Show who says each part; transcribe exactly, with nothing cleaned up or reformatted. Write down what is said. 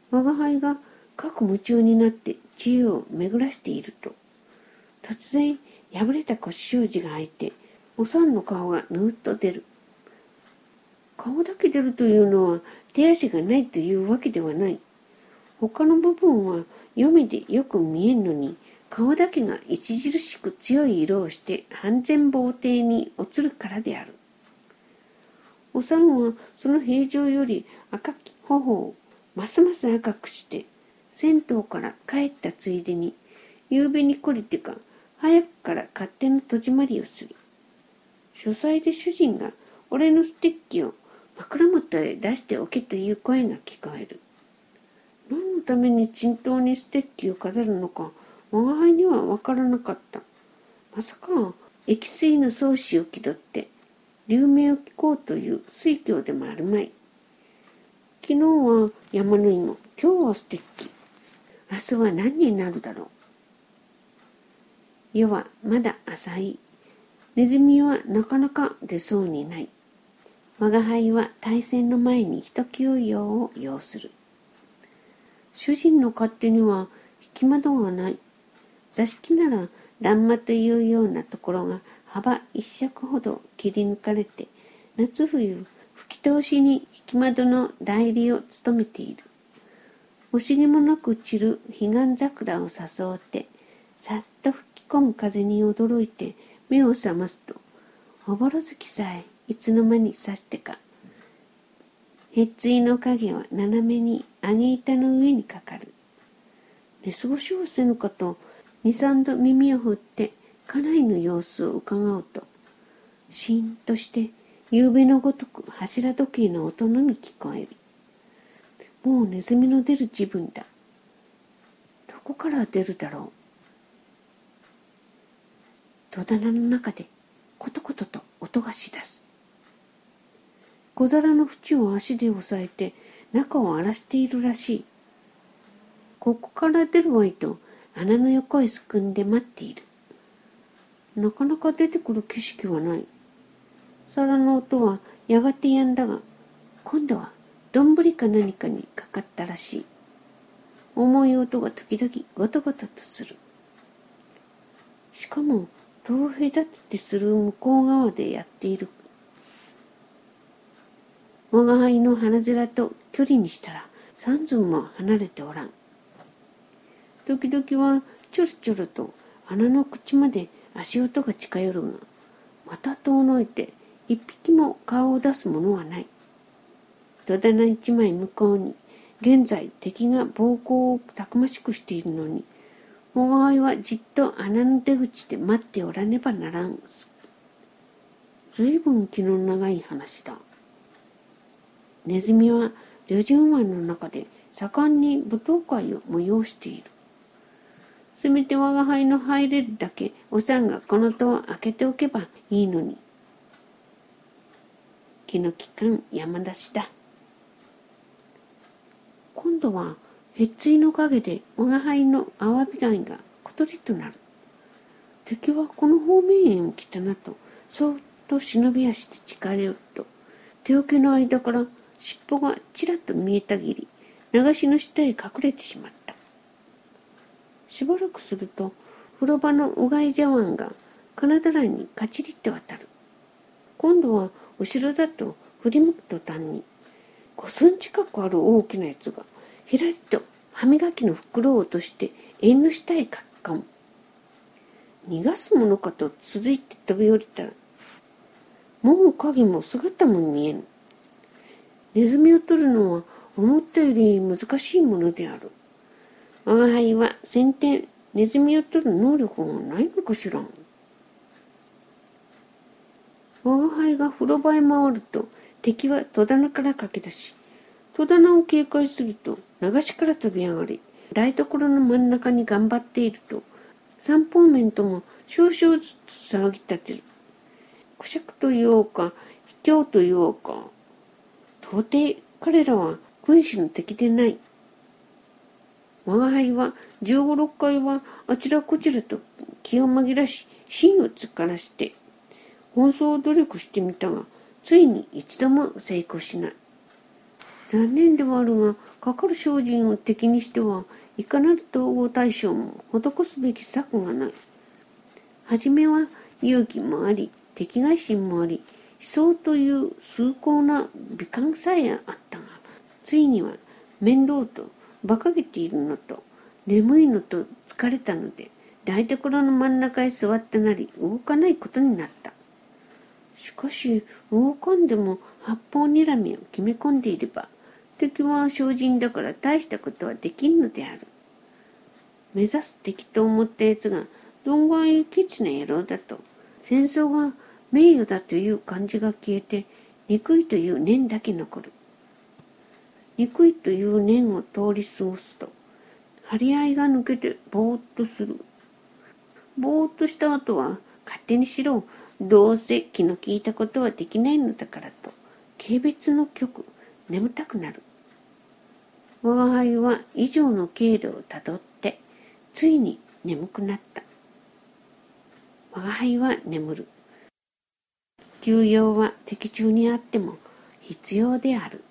Speaker 1: 我が輩が各夢中になって知恵を巡らしていると、突然破れた腰習字が開いて、おさんの顔がぬーっと出る。顔だけ出るというのは手足がないというわけではない。他の部分は読みでよく見えんのに、顔だけが著しく強い色をして半前傍底に映るからである。おさんはその平常より赤き頬をますます赤くして、銭湯から帰ったついでに、夕べに懲りてか早くから勝手の戸締まりをする。書斎で主人が俺のステッキを枕元へ出しておけという声が聞こえる。何のために沈頭にステッキを飾るのか、我が輩には分からなかった。まさか液水の宗師を気取って流明を聞こうという推挙でもあるまい。昨日は山の芋、今日はステッキ。明日は何になるだろう。夜はまだ浅い。ネズミはなかなか出そうにない。我が輩は大戦の前に一休養を要する。主人の勝手には引き窓がない。座敷なら欄間というようなところが幅一尺ほど切り抜かれて、夏冬吹き通しに引き窓の代理を務めている。惜しげもなく散る彼岸桜を誘って、さっと吹き込む風に驚いて目を覚ますと、おぼろ月さえいつの間にさしてか、へっついの影は斜めに上げ板の上にかかる。寝過ごしをせぬかと二三度耳を振って家内の様子を伺うと、しんとして夕べのごとく柱時計の音のみ聞こえる。もうネズミの出る時分だ。どこから出るだろう。戸棚の中でコトコトと音がしだす。小皿の縁を足で押さえて中を荒らしているらしい。ここから出るわいと穴の横へすくんで待っている。なかなか出てくる景色はない。皿の音はやがて止んだが、今度は丼か何かにかかったらしい。重い音が時々ゴトゴトとする。しかも戸を隔ててする向こう側でやっている。我が輩の鼻面と距離にしたら三寸も離れておらん。時々はちょろちょろと穴の口まで足音が近寄るが、また遠のいて一匹も顔を出すものはない。戸棚一枚向こうに現在敵が暴行をたくましくしているのに、我が輩はじっと穴の出口で待っておらねばならん。ずいぶん気の長い話だ。ネズミは旅順湾の中で盛んに舞踏会を催している。せめて我が輩の入れるだけおさんがこの戸を開けておけばいいのに。気の利かん山出しだ。今度はへっついの陰で我が輩のアワビ貝が小鳥となる。敵はこの方面へも来たなと、そっと忍び足で近寄ると、手桶の間から尻尾がちらっと見えたぎり、流しの下へ隠れてしまった。しばらくすると、風呂場のうがい茶碗が金だらにかちりって渡る。今度は後ろだと振り向く途端に、五寸近くある大きなやつが、ひらりと歯磨きの袋を落として縁の下へかっかむ。逃がすものかと続いて飛び降りたら、もう影も姿も見えぬ。ネズミを取るのは思ったより難しいものである。我が輩は先天ネズミを取る能力がないのかしらん。我が輩が風呂場へ回ると、敵は戸棚から駆け出し、戸棚を警戒すると流しから飛び上がり、台所の真ん中に頑張っていると、三方面とも少々ずつ騒ぎ立てる。くしゃくと言おうか、卑怯と言おうか、到底彼らは軍師の敵でない。我が輩は十五六回はあちらこちらと気を紛らし、芯を突っからして、奔走を努力してみたが、ついに一度も成功しない。 残念ではあるが、かかる精進を敵にしてはいかなる統合対象も施すべき策がない。はじめは勇気もあり、敵外心もあり、思想という崇高な美観さえあったが、ついには面倒と馬鹿げているのと、眠いのと疲れたので、台所の真ん中へ座ってなり、動かないことになった。しかし、動かんでも八方睨みを決め込んでいれば、敵は精進だから大したことはできんのである。目指す敵と思ったやつが存外ケチな野郎だと、戦争が名誉だという感じが消えて、憎いという念だけ残る。憎いという念を通り過ごすと、張り合いが抜けてぼーっとする。ぼーっとした後は、勝手にしろ、どうせ気の利いたことはできないのだからと、軽蔑の曲、眠たくなる。我が輩は以上の経路をたどって、ついに眠くなった。我が輩は眠る。休養は敵中にあっても必要である。